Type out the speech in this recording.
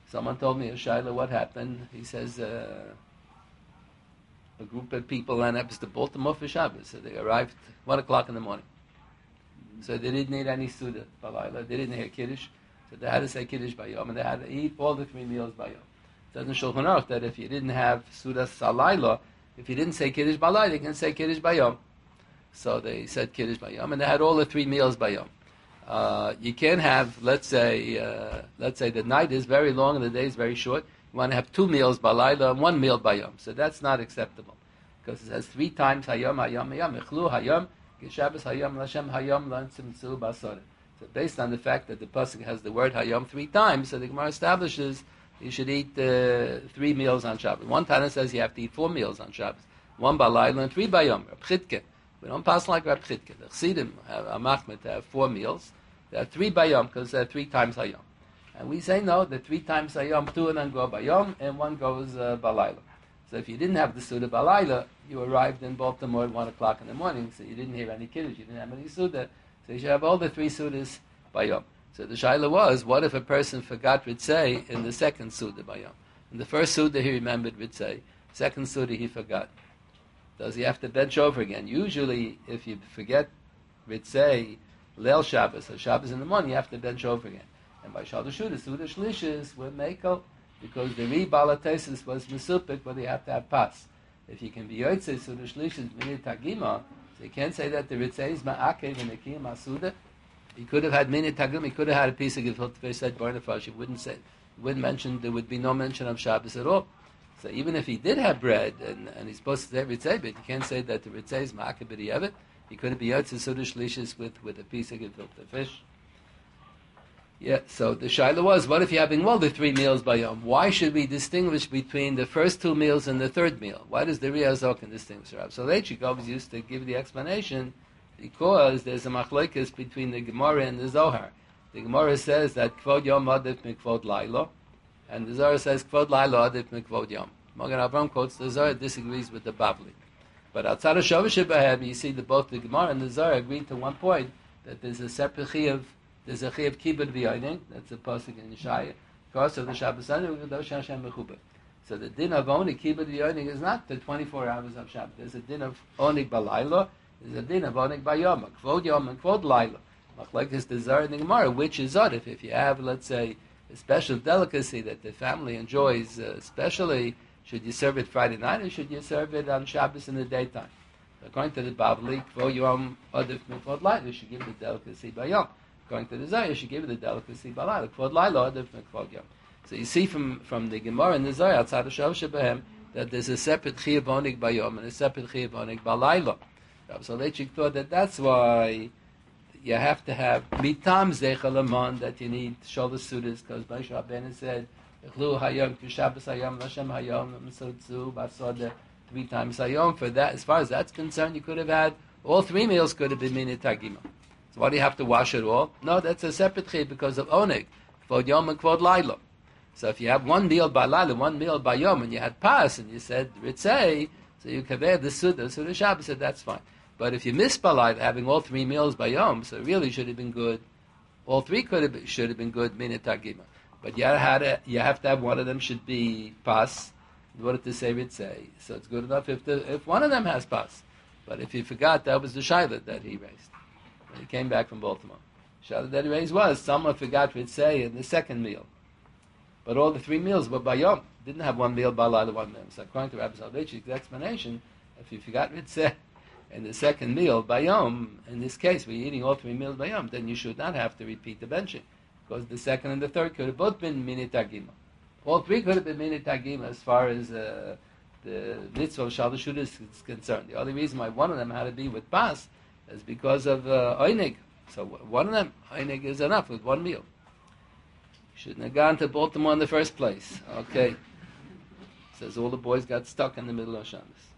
Someone told me, Shaila, what happened? He says, a group of people ran up to Baltimore for Shabbos. So they arrived 1 o'clock in the morning. So they didn't need any Suda Balayla. They didn't hear Kiddush. So they had to say Kiddush Bayom, and they had to eat all the 3 meals Bayom. It doesn't Shulchan Aruch that if you didn't have Suda Salayla, if you didn't say Kiddush Balayla, you can say Kiddush Bayom. So they said Kiddush Bayom, and they had all the 3 meals Bayom. You can't have, let's say the night is very long and the day is very short. You want to have 2 meals Balayla and 1 meal Bayom. So that's not acceptable. Because it says 3 times Hayom, Hayom, Hayom, Echlu Hayom, Geshabbos Hayom, Lashem Hayom, Lansim Tzu Basar. So based on the fact that the pasuk has the word Hayom 3 times, so the Gemara establishes you should eat 3 meals on Shabbos. One Tana says you have to eat 4 meals on Shabbos. 1 Balayla and 3 Bayom. Reb Chitke. We don't pass like Reb Chitke. The Chassidim have a machmet to have 4 meals. They have 3 Bayom because they're 3 times Hayom. And we say no, the 3 times Hayom, 2 of them go Bayom and 1 goes Balayla. So if you didn't have the Suda Balayla, you arrived in Baltimore at 1 o'clock in the morning, so you didn't hear any Kiddush, you didn't have any Suda, so you should have all the 3 Sudas Bayom. So the Shaila was, what if a person forgot Ritzei in the second Suda Bayom? In the first Suda he remembered Ritzei, second Suda he forgot. Does he have to bench over again? Usually, if you forget Ritzei, Leil Shabbos, or Shabbos in the morning, you have to bench over again. And by Shal Shuda, Suda Shlishis, we're Mekel, because the Balatesis was Mesupik, but you have to have Pas. If you can be Yotzei, Suda Shlishis, Minit Tagima, so you can't say that the Ritzei is Ma'akev and the Kiyam Asuda. He could have had Minit Tagim, he could have had a piece of Gefilte Fish, said Barnafash, he wouldn't mention, there would be no mention of Shabbos at all. So even if he did have bread, and he's supposed to say Ritzei, but you can't say that the Ritzei is Ma'akev B'di'evet, he couldn't be Yotzei Suda Shlishis with a piece of Gefilte Fish. Yeah, so the shaila was, what if you're having all the 3 meals by Yom? Why should we distinguish between the first 2 meals and the third meal? Why does the Riyaz Zokin distinguish? So Leitchik always used to give the explanation because there's a machlokes between the Gemara and the Zohar. The Gemara says that Kvod Yom Adif Mikvod Lailo, and the Zohar says Kvod Lailo Adif Mikvod Yom. Magen Avram quotes the Zohar, disagrees with the Bavli. But outside of Shavuot Shebahem, you see that both the Gemara and the Zohar agreed to one point, that there's a separate chiyuv. There's a chiyuv kibbud v'yoning, that's a pasuk in Yeshaya. Because of the Shabbos Kadosh Hashem Mechubah. So the din of only kibbud v'yoning is not the 24 hours of Shabbos. There's a din of onig balayla. There's a din of onig bayom, kvod yom and kvod layla. Like this desire in the Gemara, which is odd. If you have, let's say, a special delicacy that the family enjoys, especially, should you serve it Friday night or should you serve it on Shabbos in the daytime? According to the Bavli, kvod yom adif mikvod layla, you should give the delicacy bayom. Going to the Zohar, you should give it the delicacy balayla. Kvod layla, different kvod yom. So you see from the Gemara and the Zohar outside of Shavuot Shebahem that there's a separate chiyuv onig bayom and a separate chiyuv onig balayla. So Leitchik thought that's why you have to have mitam zeichel aman, that you need shoulder sudas, because Moshe Rabbeinu said echlu hayom kishabbos hayom lashem hayom misotzu basode 3 times hayom. For that, as far as that's concerned, you could have had all 3 meals could have been minit tagima. So why do you have to wash it all? No, that's a separate chiyuv because of onig, kvod yom and kvod layla. So if you have 1 meal by layla, 1 meal by yom, and you had pas, and you said ritzei, so you kaver the Suda Shabbos, said that's fine. But if you miss balayla, having all 3 meals by yom, so it really should have been good. All 3 should have been good minit tagima. But you have to have one of them should be pas in order to say ritzei. So it's good enough if one of them has pas. But if you forgot, that was the shaila that he raised. He came back from Baltimore. Shaila that he raised was, someone forgot Ritzei in the second meal. But all the 3 meals were by Yom. Didn't have 1 meal by Laila, 1 meal. So according to Rabbi Soloveitchik's explanation, if you forgot Ritzei in the second meal by Yom, in this case, where you're eating all 3 meals by Yom, then you should not have to repeat the benching. Because the second and the third could have both been minit tagima. All 3 could have been minit tagima as far as the mitzvah of Shal Shudas is concerned. The only reason why one of them had to be with pas is because of Einig. So one of them, Einig is enough with 1 meal. You shouldn't have gone to Baltimore in the first place. Okay. Says all the boys got stuck in the middle of Shabbos.